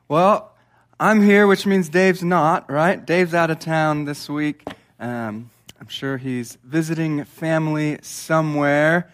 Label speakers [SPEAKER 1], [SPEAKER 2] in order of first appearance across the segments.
[SPEAKER 1] Well, I'm here, which means Dave's not, right? Dave's out of town this week. I'm sure he's visiting family somewhere.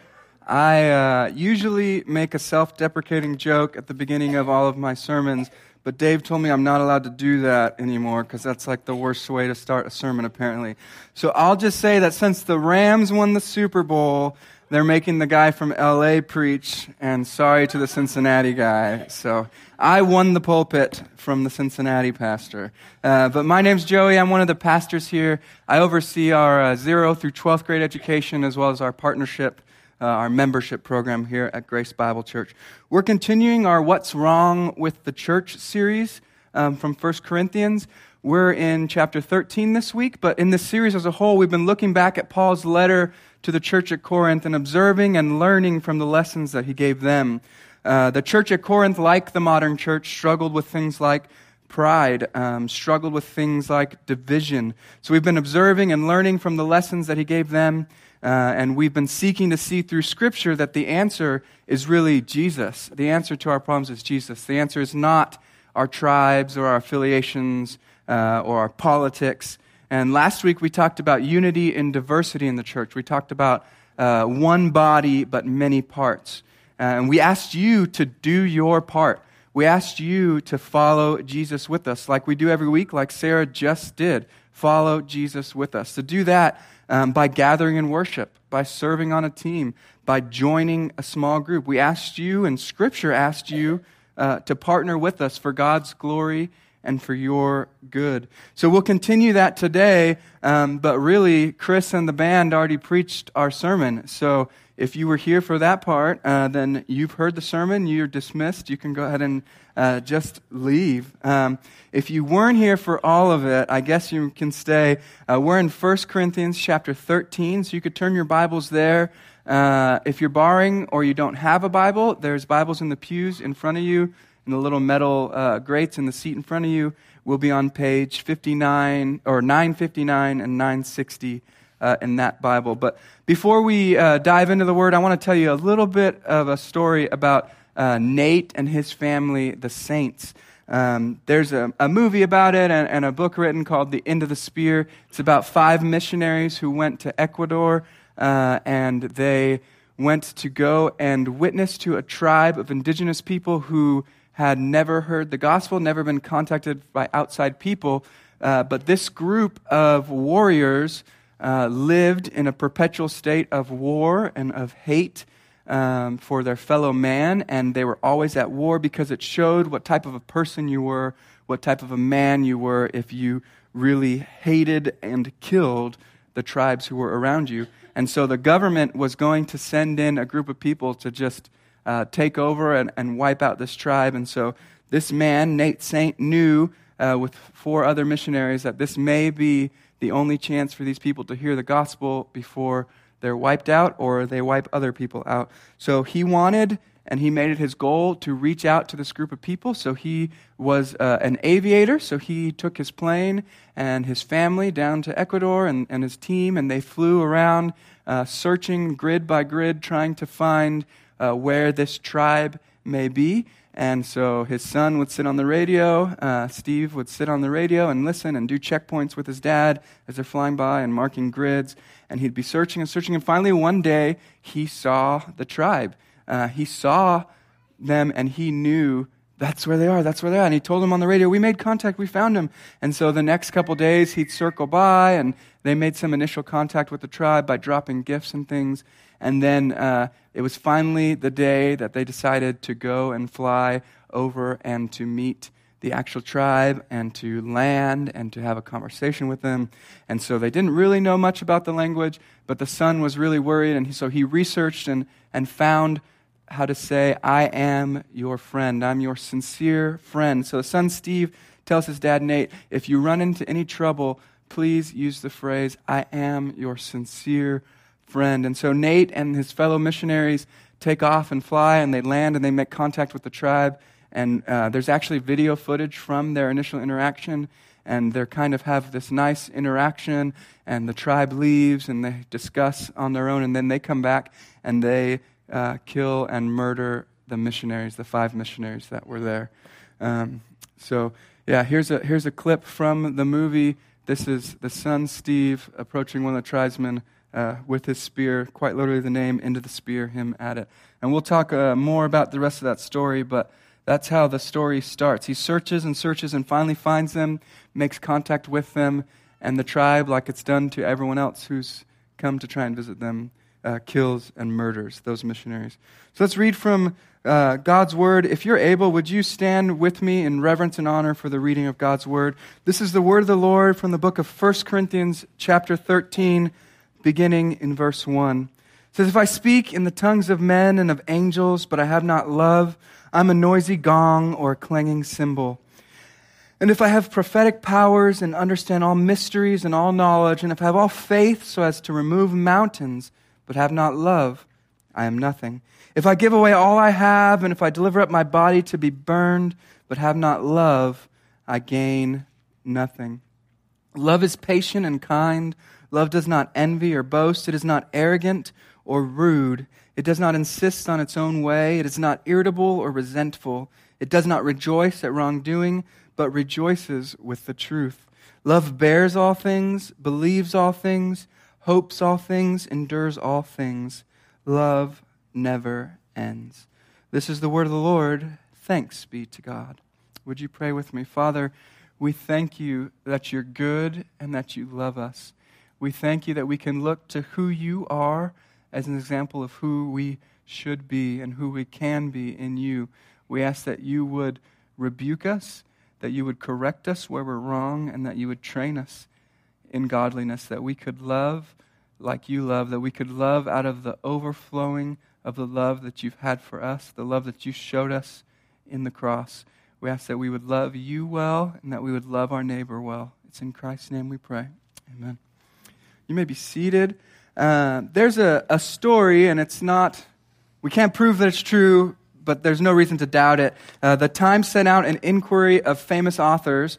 [SPEAKER 1] I usually make a self-deprecating joke at the beginning of all of my sermons, but Dave told me I'm not allowed to do that anymore because that's like the worst way to start a sermon, apparently. So I'll just say that since the Rams won the Super Bowl, they're making the guy from L.A. preach, and sorry to the Cincinnati guy. So I won the pulpit from the Cincinnati pastor. But my name's Joey. I'm one of the pastors here. I oversee our 0 through 12th grade education as well as our partnership, our membership program here at Grace Bible Church. We're continuing our What's Wrong with the Church series from 1 Corinthians. We're in chapter 13 this week, but in this series as a whole, we've been looking back at Paul's letter to the church at Corinth and observing and learning from the lessons that he gave them. The church at Corinth, like the modern church, struggled with things like pride, struggled with things like division. So we've been observing and learning from the lessons that he gave them, and we've been seeking to see through Scripture that the answer is really Jesus. The answer to our problems is Jesus. The answer is not our tribes or our affiliations or our politics. And last week we talked about unity and diversity in the church. We talked about one body but many parts. And we asked you to do your part. We asked you to follow Jesus with us like we do every week, like Sarah just did. Follow Jesus with us. To do that by gathering in worship, by serving on a team, by joining a small group. We asked you, and Scripture asked you, to partner with us for God's glory and for your good. So we'll continue that today, but really, Chris and the band already preached our sermon. So if you were here for that part, then you've heard the sermon, you're dismissed. You can go ahead and just leave. If you weren't here for all of it, I guess you can stay. We're in 1 Corinthians chapter 13, so you could turn your Bibles there. If you're borrowing or you don't have a Bible, there's Bibles in the pews in front of you, and the little metal grates in the seat in front of you will be on page 59 or 959 and 960 in that Bible. But before we dive into the Word, I want to tell you a little bit of a story about Nate and his family, the Saints. There's a movie about it and a book written called The End of the Spear. It's about 5 missionaries who went to Ecuador and they went to go and witness to a tribe of indigenous people who had never heard the gospel, never been contacted by outside people, but this group of warriors lived in a perpetual state of war and of hate for their fellow man, and they were always at war because it showed what type of a person you were, what type of a man you were if you really hated and killed the tribes who were around you. And so the government was going to send in a group of people to just take over and wipe out this tribe. And so this man, Nate Saint, knew with 4 other missionaries that this may be the only chance for these people to hear the gospel before they're wiped out or they wipe other people out. So he wanted, and he made it his goal to reach out to this group of people. So he was an aviator, so he took his plane and his family down to Ecuador and his team, and they flew around searching grid by grid, trying to find where this tribe may be. And so his son would sit on the radio, Steve would sit on the radio and listen and do checkpoints with his dad as they're flying by and marking grids. And he'd be searching and searching. And finally, one day, he saw the tribe. He saw them and he knew that's where they are, that's where they are. And he told them on the radio, we made contact, we found him. And so the next couple days, he'd circle by and they made some initial contact with the tribe by dropping gifts and things. And then it was finally the day that they decided to go and fly over and to meet the actual tribe and to land and to have a conversation with them. And so they didn't really know much about the language, but the son was really worried, and so he researched and found how to say, I am your friend. I'm your sincere friend. So the son, Steve, tells his dad, Nate, if you run into any trouble, please use the phrase, I am your sincere friend. And so Nate and his fellow missionaries take off and fly, and they land, and they make contact with the tribe. And there's actually video footage from their initial interaction, and they kind of have this nice interaction, and the tribe leaves, and they discuss on their own, and then they come back, and they kill and murder the missionaries, the 5 missionaries that were there. So, yeah, here's a clip from the movie. This is the son, Steve, approaching one of the tribesmen with his spear, quite literally the name, into the spear, him at it. And we'll talk more about the rest of that story, but that's how the story starts. He searches and searches and finally finds them, makes contact with them, and the tribe, like it's done to everyone else who's come to try and visit them, kills and murders those missionaries. So let's read from God's Word. If you're able, would you stand with me in reverence and honor for the reading of God's Word? This is the Word of the Lord from the book of 1 Corinthians chapter 13, beginning in verse 1. It says, "If I speak in the tongues of men and of angels, but I have not love, I'm a noisy gong or a clanging cymbal. And if I have prophetic powers and understand all mysteries and all knowledge, and if I have all faith so as to remove mountains, but have not love, I am nothing. If I give away all I have, and if I deliver up my body to be burned, but have not love, I gain nothing. Love is patient and kind. Love does not envy or boast. It is not arrogant or rude. It does not insist on its own way. It is not irritable or resentful. It does not rejoice at wrongdoing, but rejoices with the truth. Love bears all things, believes all things, hopes all things, endures all things. Love never ends." This is the word of the Lord. Thanks be to God. Would you pray with me? Father, we thank you that you're good and that you love us. We thank you that we can look to who you are as an example of who we should be and who we can be in you. We ask that you would rebuke us, that you would correct us where we're wrong, and that you would train us in godliness, that we could love like you love, that we could love out of the overflowing of the love that you've had for us, the love that you showed us in the cross. We ask that we would love you well and that we would love our neighbor well. It's in Christ's name we pray. Amen. You may be seated. There's a story, and it's not, we can't prove that it's true, but there's no reason to doubt it. The Times sent out an inquiry of famous authors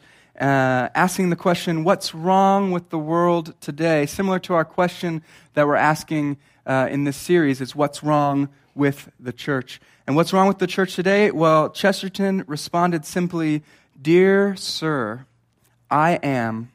[SPEAKER 1] asking the question, what's wrong with the world today? Similar to our question that we're asking in this series, is what's wrong with the church? And what's wrong with the church today? Well, Chesterton responded simply, "Dear Sir, I am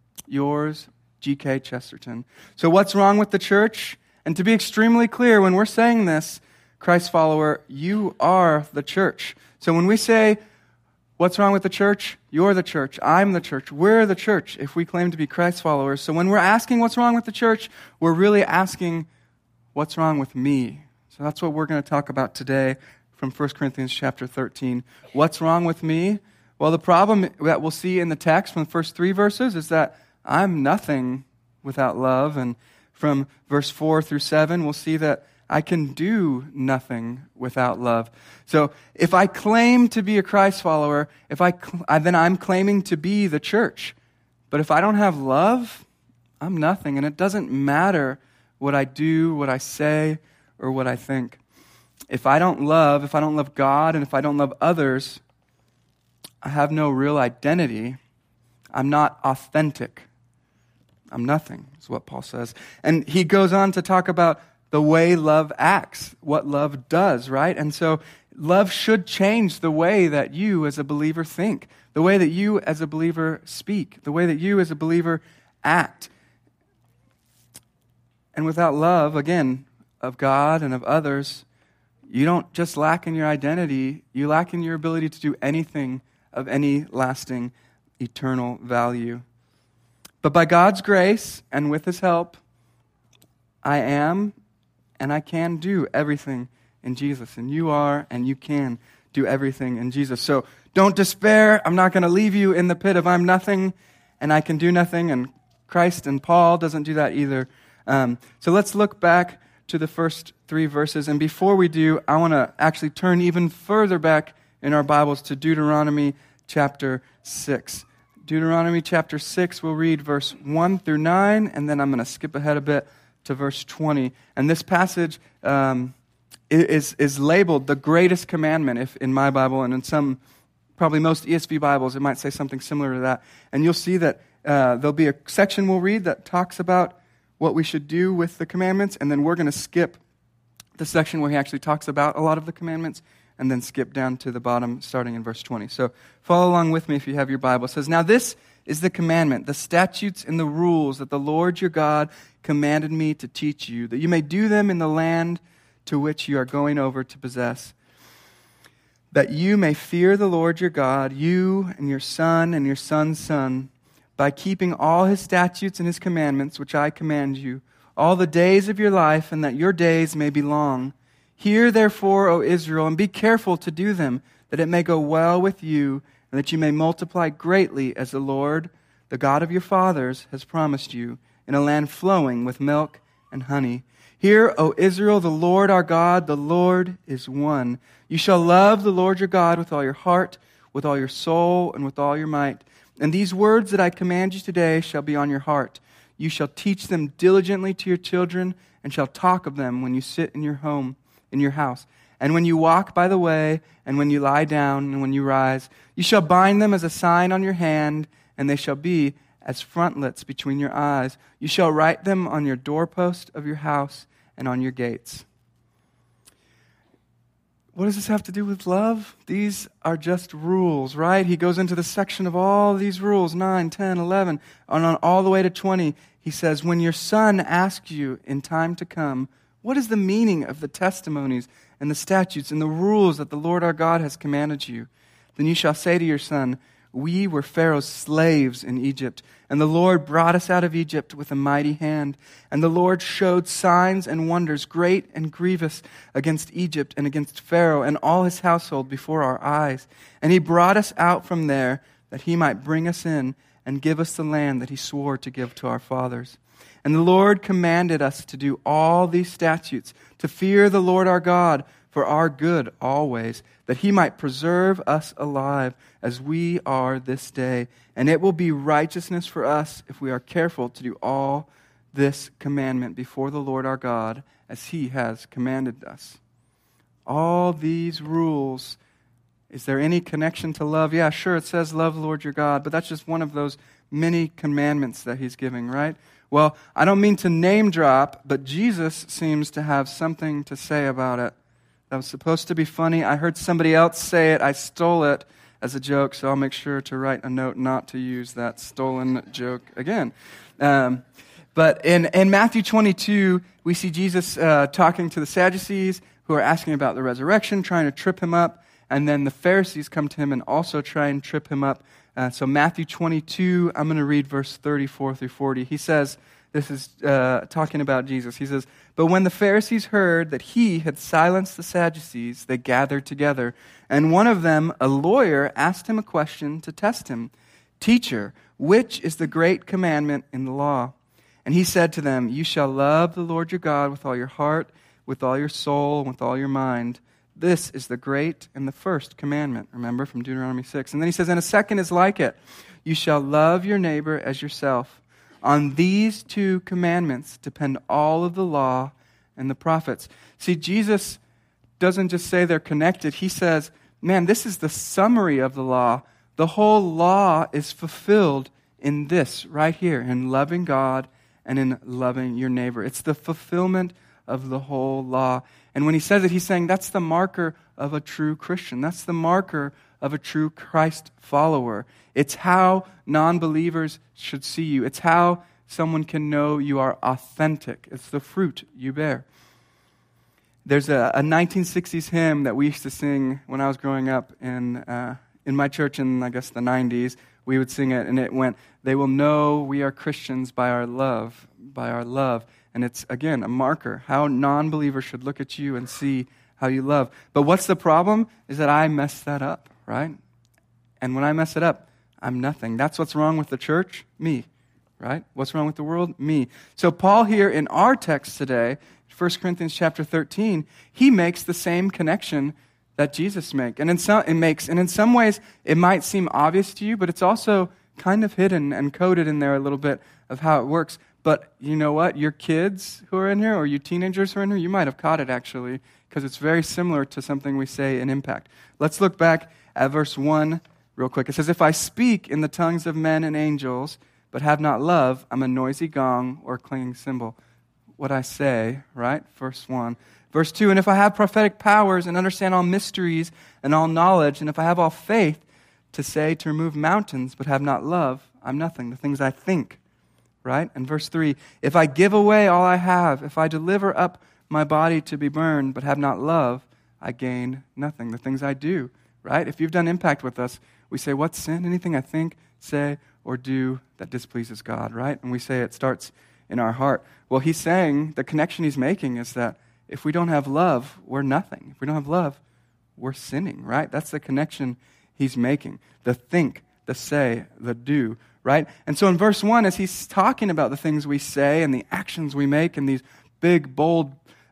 [SPEAKER 1] yours, G.K. Chesterton." So what's wrong with the church? And to be extremely clear, when we're saying this, Christ follower, you are the church. So when we say, what's wrong with the church? You're the church. I'm the church. We're the church if we claim to be Christ followers. So when we're asking what's wrong with the church, we're really asking, what's wrong with me? So that's what we're going to talk about today from 1 Corinthians chapter 13. What's wrong with me? Well, the problem that we'll see in the text from the first 3 verses is that I'm nothing without love. And from verse 4 through 7, we'll see that I can do nothing without love. So if I claim to be a Christ follower, then I'm claiming to be the church. But if I don't have love, I'm nothing. And it doesn't matter what I do, what I say, or what I think. If I don't love God, and if I don't love others, I have no real identity. I'm not authentic. I'm nothing, is what Paul says. And he goes on to talk about the way love acts, what love does, right? And so love should change the way that you as a believer think, the way that you as a believer speak, the way that you as a believer act. And without love, again, of God and of others, you don't just lack in your identity, you lack in your ability to do anything of any lasting, eternal value. But by God's grace and with His help, I am and I can do everything in Jesus. And you are and you can do everything in Jesus. So don't despair. I'm not going to leave you in the pit of I'm nothing and I can do nothing. And Christ and Paul doesn't do that either. So let's look back to the first 3 verses. And before we do, I want to actually turn even further back in our Bibles to Deuteronomy chapter 6. Deuteronomy chapter 6, we'll read verse 1 through 9, and then I'm going to skip ahead a bit to verse 20. And this passage is labeled the greatest commandment if in my Bible, and in some, probably most ESV Bibles, it might say something similar to that. And you'll see that there'll be a section we'll read that talks about what we should do with the commandments, and then we're going to skip the section where he actually talks about a lot of the commandments, and then skip down to the bottom, starting in verse 20. So follow along with me if you have your Bible. It says, "Now this is the commandment, the statutes and the rules that the Lord your God commanded me to teach you, that you may do them in the land to which you are going over to possess, that you may fear the Lord your God, you and your son's son, by keeping all his statutes and his commandments, which I command you, all the days of your life, and that your days may be long. Hear therefore, O Israel, and be careful to do them, that it may go well with you, and that you may multiply greatly as the Lord, the God of your fathers, has promised you, in a land flowing with milk and honey. Hear, O Israel, the Lord our God, the Lord is one. You shall love the Lord your God with all your heart, with all your soul, and with all your might. And these words that I command you today shall be on your heart. You shall teach them diligently to your children, and shall talk of them when you sit in your home, in your house, and when you walk by the way, and when you lie down, and when you rise. You shall bind them as a sign on your hand, and they shall be as frontlets between your eyes. You shall write them on your doorpost of your house and on your gates." What does this have to do with love? These are just rules, right? He goes into the section of all these rules, 9, 10, 11, and on all the way to 20. He says, "When your son asks you in time to come, what is the meaning of the testimonies and the statutes and the rules that the Lord our God has commanded you? Then you shall say to your son, we were Pharaoh's slaves in Egypt, and the Lord brought us out of Egypt with a mighty hand. And the Lord showed signs and wonders great and grievous against Egypt and against Pharaoh and all his household before our eyes. And he brought us out from there that he might bring us in and give us the land that he swore to give to our fathers. And the Lord commanded us to do all these statutes, to fear the Lord our God for our good always, that he might preserve us alive as we are this day. And it will be righteousness for us if we are careful to do all this commandment before the Lord our God as he has commanded us." All these rules. Is there any connection to love? Yeah, sure, it says love the Lord your God, but that's just one of those many commandments that he's giving, right? Well, I don't mean to name drop, but Jesus seems to have something to say about it. That was supposed to be funny. I heard somebody else say it. I stole it as a joke, so I'll make sure to write a note not to use that stolen joke again. But in Matthew 22, we see Jesus talking to the Sadducees who are asking about the resurrection, trying to trip him up. And then the Pharisees come to him and also try and trip him up. So Matthew 22, I'm going to read verse 34 through 40. He says, this is talking about Jesus. He says, "But when the Pharisees heard that he had silenced the Sadducees, they gathered together. And one of them, a lawyer, asked him a question to test him. 'Teacher, which is the great commandment in the law?' And he said to them, 'You shall love the Lord your God with all your heart, with all your soul, and with all your mind. This is the great and the first commandment.'" Remember from Deuteronomy 6. And then he says, "And a second is like it. You shall love your neighbor as yourself. On these two commandments depend all of the law and the prophets." See, Jesus doesn't just say they're connected. He says, man, this is the summary of the law. The whole law is fulfilled in this right here, in loving God and in loving your neighbor. It's the fulfillment of the whole law. And when he says it, he's saying that's the marker of a true Christian. That's the marker of a true Christ follower. It's how non-believers should see you. It's how someone can know you are authentic. It's the fruit you bear. There's a 1960s hymn that we used to sing when I was growing up in my church in, I guess, the 90s. We would sing it, and it went, "They will know we are Christians by our love, by our love." And it's, again, a marker, how non-believers should look at you and see how you love. But what's the problem? Is that I mess that up, right? And when I mess it up, I'm nothing. That's what's wrong with the church, me, right? What's wrong with the world? Me. So Paul here in our text today, 1 Corinthians chapter 13, he makes the same connection that Jesus makes. And in some ways, it might seem obvious to you, but it's also kind of hidden and coded in there a little bit of how it works. But you know what? Your kids who are in here, or you teenagers who are in here, you might have caught it actually, because it's very similar to something we say in Impact. Let's look back at verse 1 real quick. It says, "If I speak in the tongues of men and angels, but have not love, I'm a noisy gong or a clanging cymbal." what I say, right? Verse 1. Verse 2, and if I have prophetic powers and understand all mysteries and all knowledge, and if I have all faith to say to remove mountains but have not love, I'm nothing. The things I think, right? And verse 3, if I give away all I have, if I deliver up my body to be burned but have not love, I gain nothing. The things I do, right? If you've done Impact with us, we say, what's sin? Anything I think, say, or do that displeases God, right? And we say it starts in our heart. Well, he's saying, the connection he's making is that if we don't have love, we're nothing. If we don't have love, we're sinning, right? That's the connection he's making. The think, the say, the do, right? And so in verse 1, as he's talking about the things we say and the actions we make and these big, bold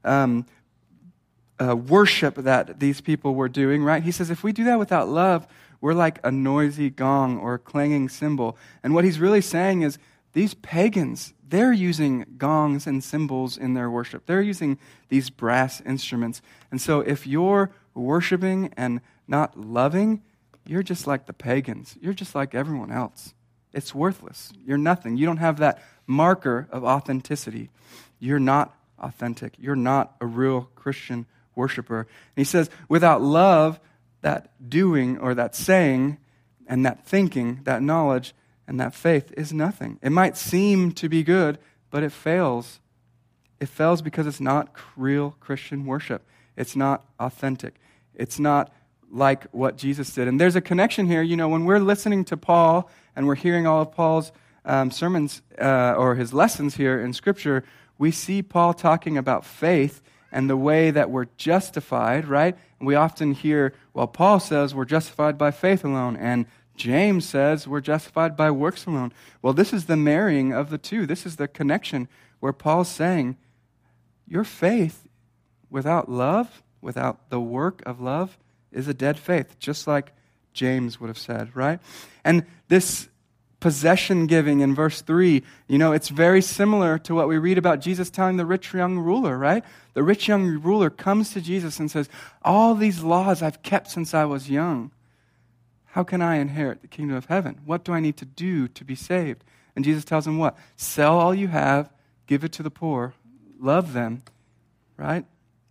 [SPEAKER 1] worship that these people were doing, right? He says, if we do that without love, we're like a noisy gong or a clanging cymbal. And what he's really saying is, these pagans, they're using gongs and cymbals in their worship. They're using these brass instruments. And so if you're worshiping and not loving, you're just like the pagans. You're just like everyone else. It's worthless. You're nothing. You don't have that marker of authenticity. You're not authentic. You're not a real Christian worshiper. And he says, without love, that doing or that saying and that thinking, that knowledge, and that faith is nothing. It might seem to be good, but it fails. It fails because it's not real Christian worship. It's not authentic. It's not like what Jesus did. And there's a connection here. You know, when we're listening to Paul and we're hearing all of Paul's sermons or his lessons here in Scripture, we see Paul talking about faith and the way that we're justified, right? And we often hear, well, Paul says we're justified by faith alone, and James says we're justified by works alone. Well, this is the marrying of the two. This is the connection where Paul's saying, your faith without love, without the work of love, is a dead faith, just like James would have said, right? And this possession giving in verse 3, you know, it's very similar to what we read about Jesus telling the rich young ruler, right? The rich young ruler comes to Jesus and says, all these laws I've kept since I was young. How can I inherit the kingdom of heaven? What do I need to do to be saved? And Jesus tells him what? Sell all you have, give it to the poor, love them, right?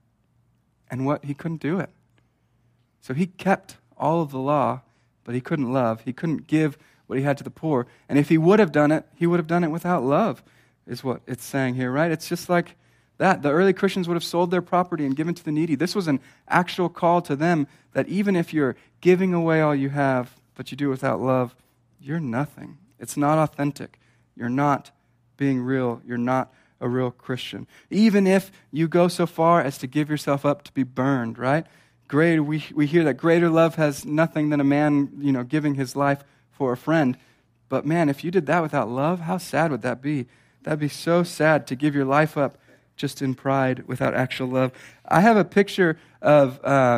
[SPEAKER 1] And what? He couldn't do it. So he kept all of the law, but he couldn't love. He couldn't give what he had to the poor. And if he would have done it, he would have done it without love, is what it's saying here, right? It's just like that. The early Christians would have sold their property and given to the needy. This was an actual call to them that even if you're giving away all you have, but you do it without love, you're nothing. It's not authentic. You're not being real. You're not a real Christian. Even if you go so far as to give yourself up to be burned, right? We hear that greater love has nothing than a man, you know, giving his life for a friend. But man, if you did that without love, how sad would that be? That'd be so sad to give your life up just in pride without actual love. I have a picture of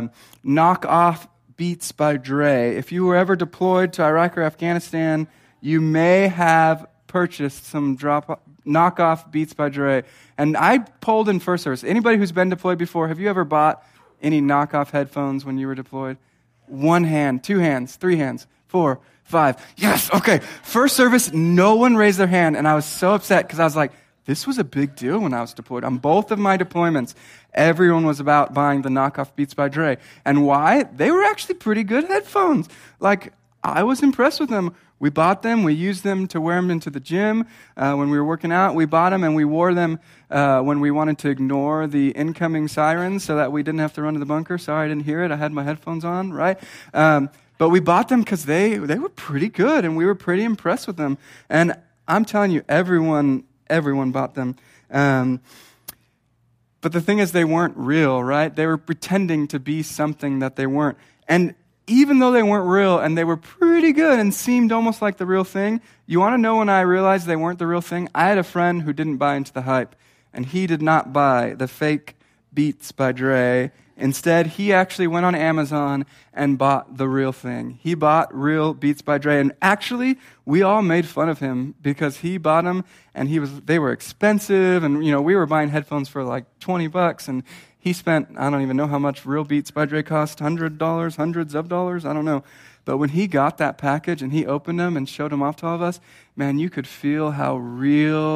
[SPEAKER 1] knockoff Beats by Dre. If you were ever deployed to Iraq or Afghanistan, you may have purchased some knockoff Beats by Dre. And I polled in first service. Anybody who's been deployed before, have you ever bought any knockoff headphones when you were deployed? 1 hand, 2 hands, 3 hands, 4, 5. Yes, okay. First service, no one raised their hand, and I was so upset because I was like, this was a big deal when I was deployed. On both of my deployments, everyone was about buying the knockoff Beats by Dre. And why? They were actually pretty good headphones. Like, I was impressed with them. We bought them. We used them to wear them into the gym when we were working out. We bought them and we wore them when we wanted to ignore the incoming sirens so that we didn't have to run to the bunker. Sorry, I didn't hear it. I had my headphones on, right? But we bought them because they were pretty good, and we were pretty impressed with them. And I'm telling you, everyone bought them. But the thing is, they weren't real, right? They were pretending to be something that they weren't. And even though they weren't real and they were pretty good and seemed almost like the real thing, you want to know when I realized they weren't the real thing? I had a friend who didn't buy into the hype, and he did not buy the fake Beats by Dre. Instead, he actually went on Amazon and bought the real thing. He bought real Beats by Dre, and actually, we all made fun of him because he bought them, and they were expensive, and we were buying headphones for like $20, and he spent, I don't even know how much real Beats by Dre cost, $100, hundreds of dollars, I don't know. But when he got that package and he opened them and showed them off to all of us, man, you could feel how real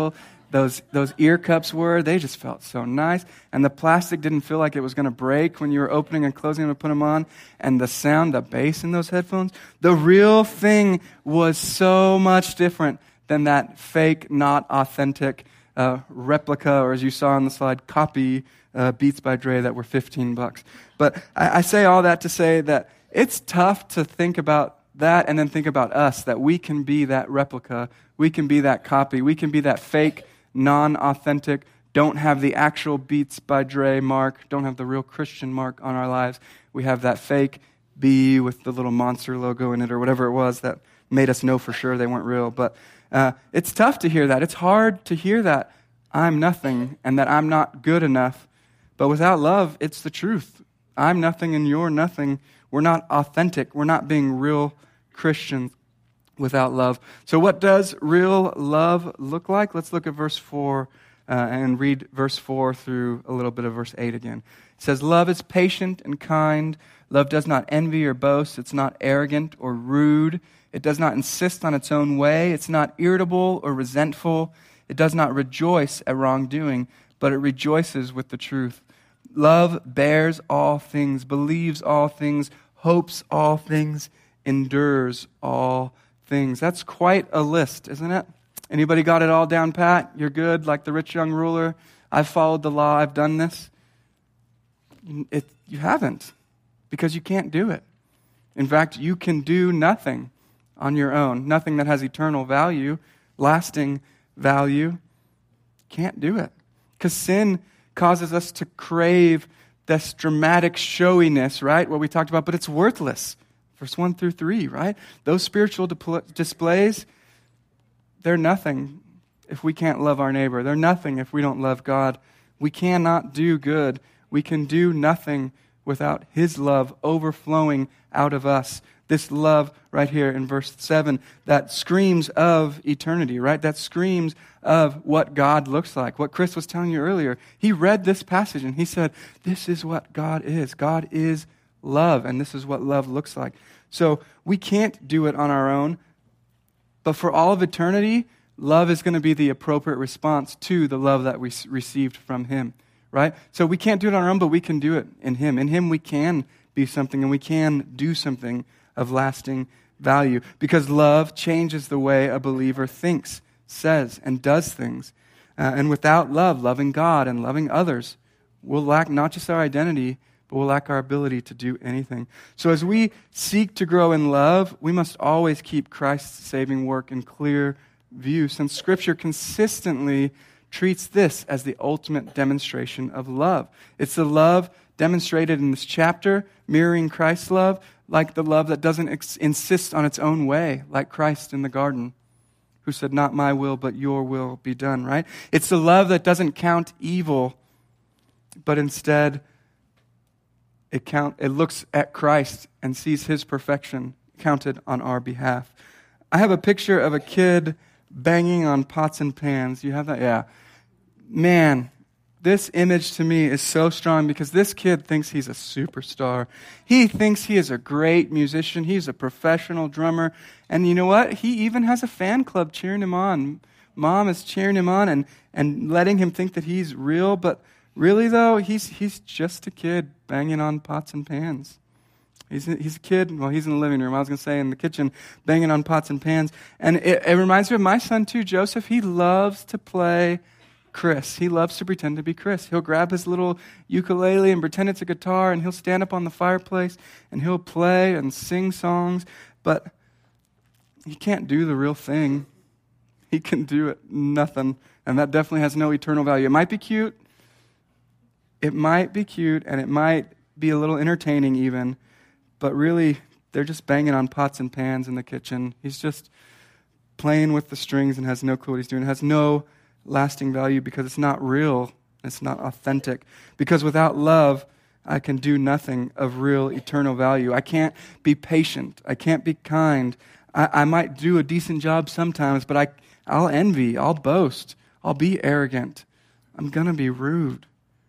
[SPEAKER 1] those ear cups were. They just felt so nice. And the plastic didn't feel like it was going to break when you were opening and closing them to put them on. And the sound, the bass in those headphones, the real thing was so much different than that fake, not authentic replica, or as you saw on the slide, copy Beats by Dre that were $15. But I say all that to say that it's tough to think about that and then think about us, that we can be that replica, we can be that copy, we can be that fake, non-authentic, don't have the actual Beats by Dre mark, don't have the real Christian mark on our lives. We have that fake B with the little monster logo in it or whatever it was that made us know for sure they weren't real. But it's tough to hear that. It's hard to hear that I'm nothing and that I'm not good enough. But without love, it's the truth. I'm nothing and you're nothing. We're not authentic. We're not being real Christians without love. So what does real love look like? Let's look at verse 4 and read verse 4 through a little bit of verse 8 again. It says, love is patient and kind. Love does not envy or boast. It's not arrogant or rude. It does not insist on its own way. It's not irritable or resentful. It does not rejoice at wrongdoing, but it rejoices with the truth. Love bears all things, believes all things, hopes all things, endures all things. That's quite a list, isn't it? Anybody got it all down pat? You're good, like the rich young ruler? I've followed the law, I've done this. You haven't, because you can't do it. In fact, you can do nothing on your own, nothing that has eternal value, lasting value. Can't do it. Because sin causes us to crave this dramatic showiness, right? What we talked about, but it's worthless. Verse 1 through 3, right? Those spiritual displays, they're nothing if we can't love our neighbor. They're nothing if we don't love God. We cannot do good. We can do nothing without His love overflowing out of us. This love right here in verse 7 that screams of eternity, right? That screams of what God looks like. What Chris was telling you earlier. He read this passage and he said, this is what God is. God is love, and this is what love looks like. So we can't do it on our own, but for all of eternity, love is going to be the appropriate response to the love that we received from Him, right? So we can't do it on our own, but we can do it in Him. In Him we can be something, and we can do something of lasting value, because love changes the way a believer thinks, says, and does things. And without love, loving God and loving others, we'll lack not just our identity, but we'll lack our ability to do anything. So as we seek to grow in love, we must always keep Christ's saving work in clear view, since Scripture consistently treats this as the ultimate demonstration of love. It's the love demonstrated in this chapter, mirroring Christ's love, like the love that doesn't insist on its own way, like Christ in the garden, who said, not my will, but your will be done, right? It's the love that doesn't count evil, but instead it looks at Christ and sees His perfection counted on our behalf. I have a picture of a kid banging on pots and pans. You have that? Yeah. Man, this image to me is so strong because this kid thinks he's a superstar. He thinks he is a great musician. He's a professional drummer. And you know what? He even has a fan club cheering him on. Mom is cheering him on and letting him think that he's real. But really, though, he's just a kid banging on pots and pans. He's a kid. Well, he's in the living room. I was going to say in the kitchen, banging on pots and pans. And it reminds me of my son, too, Joseph. He loves to play Chris. He loves to pretend to be Chris. He'll grab his little ukulele and pretend it's a guitar, and he'll stand up on the fireplace, and he'll play and sing songs. But he can't do the real thing. He can do it nothing. And that definitely has no eternal value. It might be cute. It might be cute, and it might be a little entertaining even. But really, they're just banging on pots and pans in the kitchen. He's just playing with the strings and has no clue what he's doing. It has no lasting value because it's not real. It's not authentic. Because without love, I can do nothing of real eternal value. I can't be patient. I can't be kind. I might do a decent job sometimes, but I'll envy. I'll boast. I'll be arrogant. I'm going to be rude.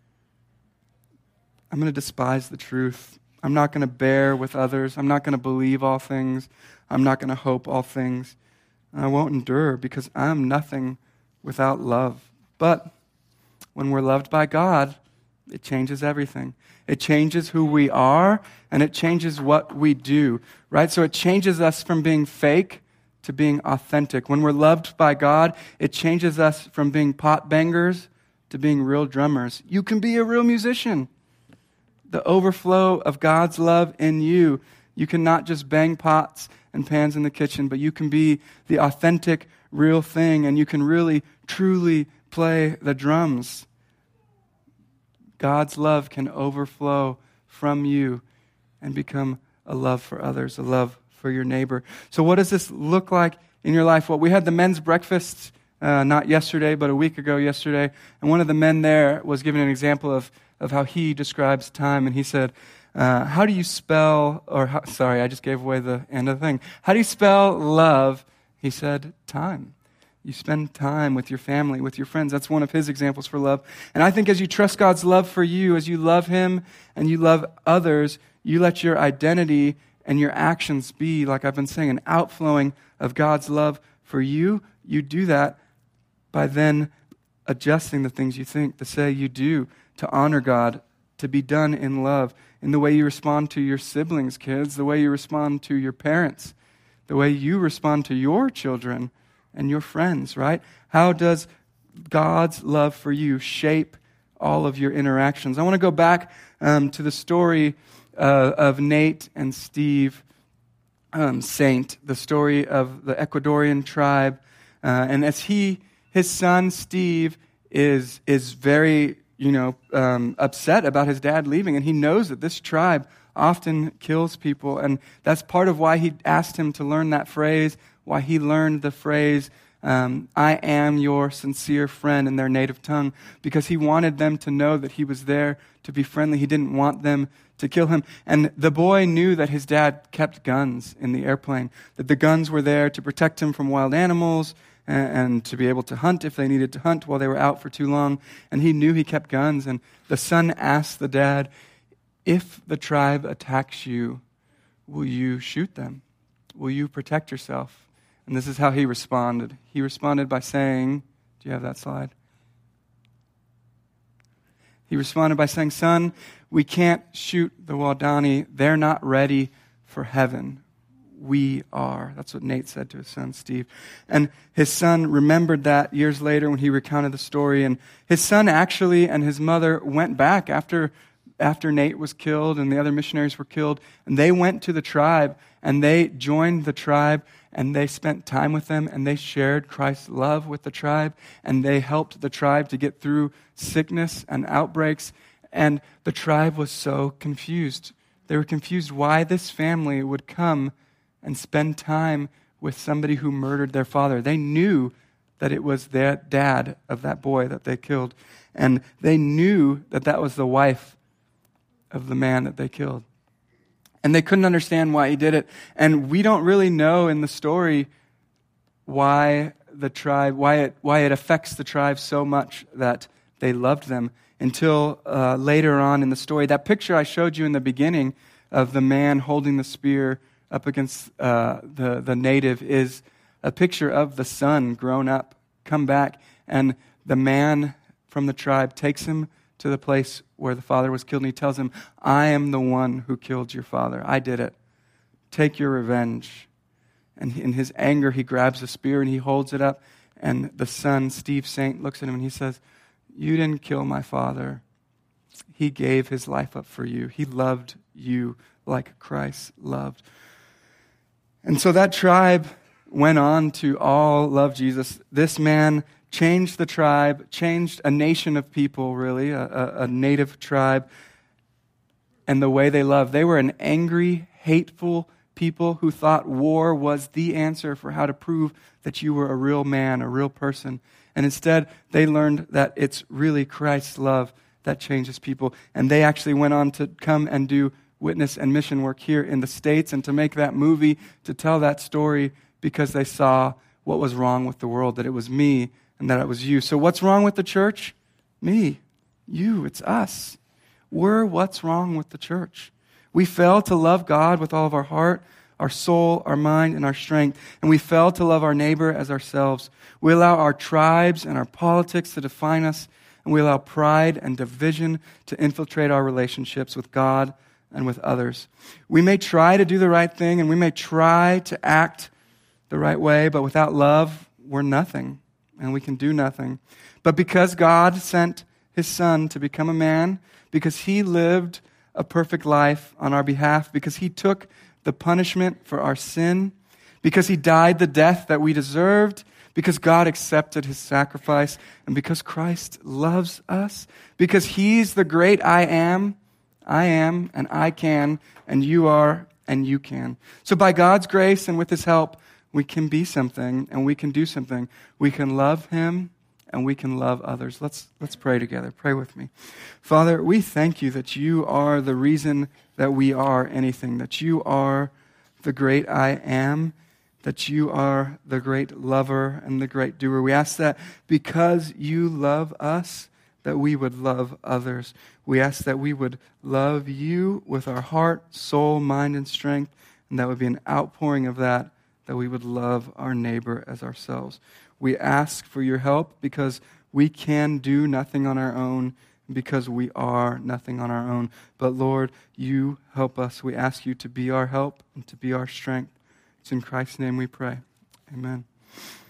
[SPEAKER 1] I'm going to despise the truth. I'm not going to bear with others. I'm not going to believe all things. I'm not going to hope all things. I won't endure because I'm nothing without love. But when we're loved by God, it changes everything. It changes who we are, and it changes what we do, right? So it changes us from being fake to being authentic. When we're loved by God, it changes us from being pot bangers to being real drummers. You can be a real musician. The overflow of God's love in you. You can not just bang pots and pans in the kitchen, but you can be the authentic, real thing, and you can really, truly play the drums. God's love can overflow from you and become a love for others, a love for your neighbor. So what does this look like in your life? Well, we had the men's breakfast, not yesterday, but a week ago yesterday, and one of the men there was giving an example of how he describes time, and he said, how do you spell, sorry, I just gave away the end of the thing. How do you spell love? He said, time. You spend time with your family, with your friends. That's one of his examples for love. And I think as you trust God's love for you, as you love him and you love others, you let your identity and your actions be, like I've been saying, an outflowing of God's love for you. You do that by then adjusting the things you think, to say you do, to honor God, to be done in love, in the way you respond to your siblings, kids, the way you respond to your parents, the way you respond to your children and your friends, right? How does God's love for you shape all of your interactions? I want to go back to the story of Nate and Steve Saint, the story of the Ecuadorian tribe. And as his son Steve is very upset about his dad leaving, and he knows that this tribe often kills people, and that's part of why he asked him to learn that phrase, why he learned the phrase, I am your sincere friend, in their native tongue, because he wanted them to know that he was there to be friendly. He didn't want them to kill him. And the boy knew that his dad kept guns in the airplane, that the guns were there to protect him from wild animals and to be able to hunt if they needed to hunt while they were out for too long. And he knew he kept guns. And the son asked the dad, if the tribe attacks you, will you shoot them? Will you protect yourself? And this is how he responded. He responded by saying, do you have that slide? He responded by saying, son, we can't shoot the Waodani. They're not ready for heaven. We are. That's what Nate said to his son, Steve. And his son remembered that years later when he recounted the story. And his son actually and his mother went back after Nate was killed and the other missionaries were killed. And they went to the tribe and they joined the tribe and they spent time with them and they shared Christ's love with the tribe and they helped the tribe to get through sickness and outbreaks. And the tribe was so confused. They were confused why this family would come and spend time with somebody who murdered their father. They knew that it was their dad of that boy that they killed. And they knew that that was the wife of the man that they killed. And they couldn't understand why he did it. And we don't really know in the story why it affects the tribe so much that they loved them until later on in the story. That picture I showed you in the beginning of the man holding the spear up against the native is a picture of the son grown up, come back, and the man from the tribe takes him to the place where the father was killed, and he tells him, I am the one who killed your father. I did it. Take your revenge. And in his anger, he grabs a spear and he holds it up, and the son, Steve Saint, looks at him and he says, you didn't kill my father. He gave his life up for you. He loved you like Christ loved. And so that tribe went on to all love Jesus. This man changed the tribe, changed a nation of people, really, a native tribe, and the way they loved. They were an angry, hateful people who thought war was the answer for how to prove that you were a real man, a real person. And instead, they learned that it's really Christ's love that changes people. And they actually went on to come and do witness and mission work here in the States and to make that movie, to tell that story, because they saw what was wrong with the world, that it was me and that it was you. So what's wrong with the church? Me, you, it's us. We're what's wrong with the church. We fail to love God with all of our heart, our soul, our mind, and our strength. And we fail to love our neighbor as ourselves. We allow our tribes and our politics to define us, and we allow pride and division to infiltrate our relationships with God and with others. We may try to do the right thing, and we may try to act the right way, but without love, we're nothing, and we can do nothing. But because God sent his Son to become a man, because he lived a perfect life on our behalf, because he took the punishment for our sin, because he died the death that we deserved, because God accepted his sacrifice, and because Christ loves us, because he's the great I am, and I can, and you are, and you can. So by God's grace and with his help, we can be something, and we can do something. We can love him, and we can love others. Let's pray together. Pray with me. Father, we thank you that you are the reason that we are anything, that you are the great I am, that you are the great lover and the great doer. We ask that because you love us, that we would love others. We ask that we would love you with our heart, soul, mind, and strength, and that would be an outpouring of that we would love our neighbor as ourselves. We ask for your help because we can do nothing on our own, because we are nothing on our own. But Lord, you help us. We ask you to be our help and to be our strength. It's in Christ's name we pray. Amen.